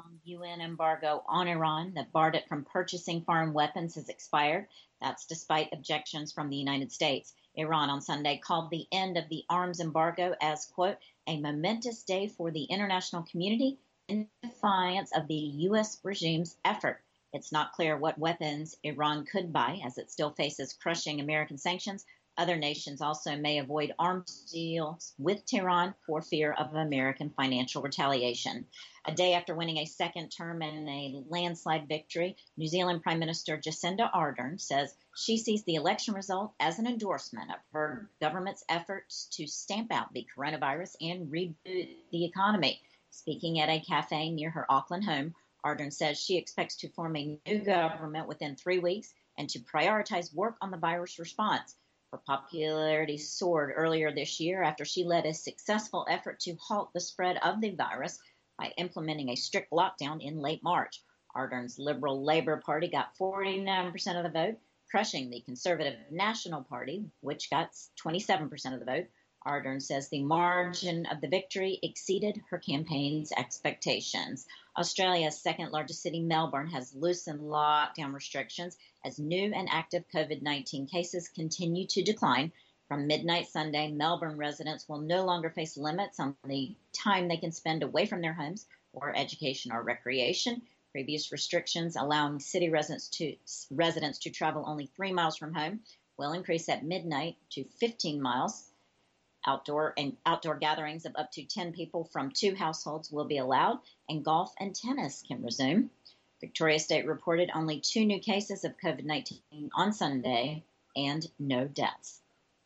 long UN embargo on Iran that barred it from purchasing foreign weapons has expired. That's despite objections from the United States. Iran on Sunday called the end of the arms embargo as, quote, a momentous day for the international community in defiance of the U.S. regime's effort. It's not clear what weapons Iran could buy, as it still faces crushing American sanctions. Other nations also may avoid arms deals with Tehran for fear of American financial retaliation. A day after winning a second term in a landslide victory, New Zealand Prime Minister Jacinda Ardern says she sees the election result as an endorsement of her government's efforts to stamp out the coronavirus and reboot the economy. Speaking at a cafe near her Auckland home, Ardern says she expects to form a new government within 3 weeks and to prioritize work on the virus response. Her popularity soared earlier this year after she led a successful effort to halt the spread of the virus by implementing a strict lockdown in late March. Ardern's Liberal Labour Party got 49% of the vote, crushing the Conservative National Party, which got 27% of the vote. Ardern says the margin of the victory exceeded her campaign's expectations. Australia's second largest city, Melbourne, has loosened lockdown restrictions as new and active COVID-19 cases continue to decline. From midnight Sunday, Melbourne residents will no longer face limits on the time they can spend away from their homes for education or recreation. Previous restrictions allowing city residents to travel only 3 miles from home will increase at midnight to 15 miles. Outdoor gatherings of up to 10 people from 2 households will be allowed, and golf and tennis can resume. Victoria State reported only 2 new cases of COVID-19 on Sunday and no deaths.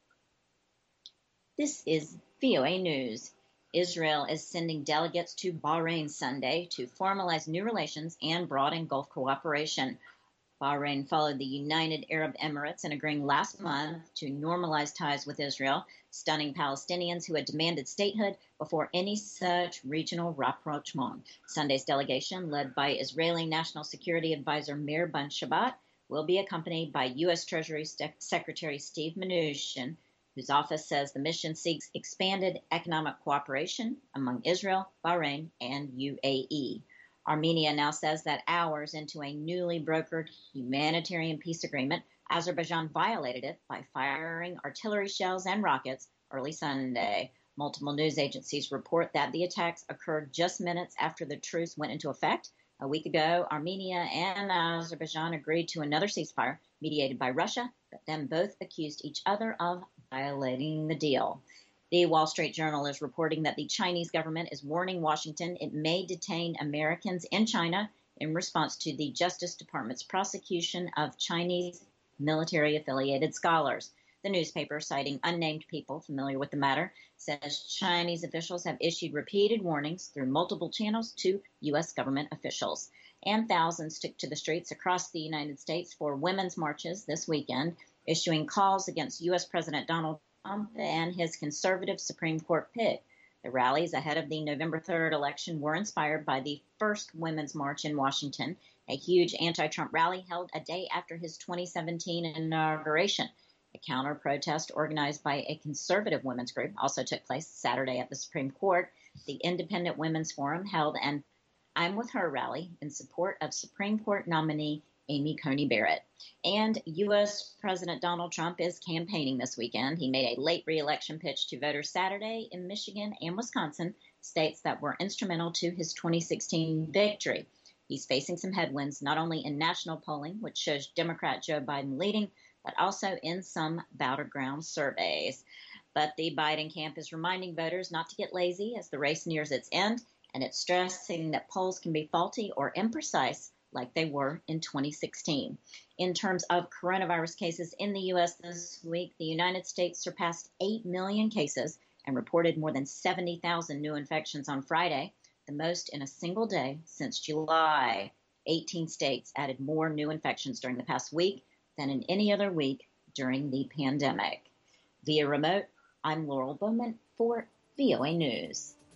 This is VOA News. Israel is sending delegates to Bahrain Sunday to formalize new relations and broaden Gulf cooperation. Bahrain followed the United Arab Emirates in agreeing last month to normalize ties with Israel, stunning Palestinians who had demanded statehood before any such regional rapprochement. Sunday's delegation, led by Israeli National Security Advisor Meir Ben-Shabbat, will be accompanied by U.S. Treasury Secretary Steve Mnuchin, whose office says the mission seeks expanded economic cooperation among Israel, Bahrain, and UAE. Armenia now says that hours into a newly brokered humanitarian peace agreement, Azerbaijan violated it by firing artillery shells and rockets early Sunday. Multiple news agencies report that the attacks occurred just minutes after the truce went into effect. A week ago, Armenia and Azerbaijan agreed to another ceasefire mediated by Russia, but then both accused each other of violating the deal. The Wall Street Journal is reporting that the Chinese government is warning Washington it may detain Americans in China in response to the Justice Department's prosecution of Chinese military-affiliated scholars. The newspaper, citing unnamed people familiar with the matter, says Chinese officials have issued repeated warnings through multiple channels to U.S. government officials. And thousands took to the streets across the United States for women's marches this weekend, issuing calls against U.S. President Donald Trump and his conservative Supreme Court pick. The rallies ahead of the November 3rd election were inspired by the first Women's March in Washington, a huge anti-Trump rally held a day after his 2017 inauguration. A counter-protest organized by a conservative women's group also took place Saturday at the Supreme Court. The Independent Women's Forum held an I'm With Her rally in support of Supreme Court nominee Amy Coney Barrett. And U.S. President Donald Trump is campaigning this weekend. He made a late re-election pitch to voters Saturday in Michigan and Wisconsin, states that were instrumental to his 2016 victory. He's facing some headwinds, not only in national polling, which shows Democrat Joe Biden leading, but also in some battleground surveys. But the Biden camp is reminding voters not to get lazy as the race nears its end, and it's stressing that polls can be faulty or imprecise like they were in 2016. In terms of coronavirus cases in the U.S. this week, the United States surpassed 8 million cases and reported more than 70,000 new infections on Friday, the most in a single day since July. 18 states added more new infections during the past week than in any other week during the pandemic. Via remote, I'm Laurel Bowman for VOA News.